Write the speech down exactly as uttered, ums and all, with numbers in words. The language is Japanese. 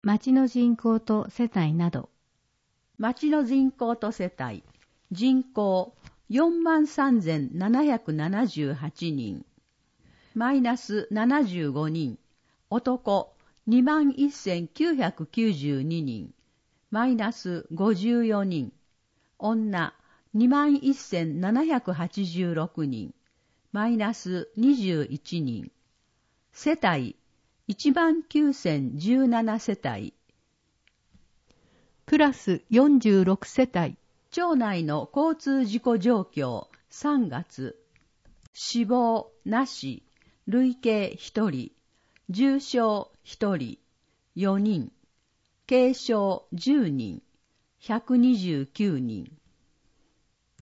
町の人口と世帯など。 町の人口と世帯。人口よんまんさんぜんななひゃくななじゅうはちにん。マイナスななじゅうごにん。男にまんせんきゅうひゃくきゅうじゅうににん。マイナスごじゅうよにん。女にまんせんななひゃくはちじゅうろくにん。マイナスにじゅういちにん。世帯いちまんきゅうせんじゅうなな世帯。 クラスよんじゅうろく世帯。 町内の交通事故状況さんがつ。死亡なし、累計ひとり、重傷ひとり、よにん、軽傷じゅうにん、ひゃくにじゅうきゅうにん。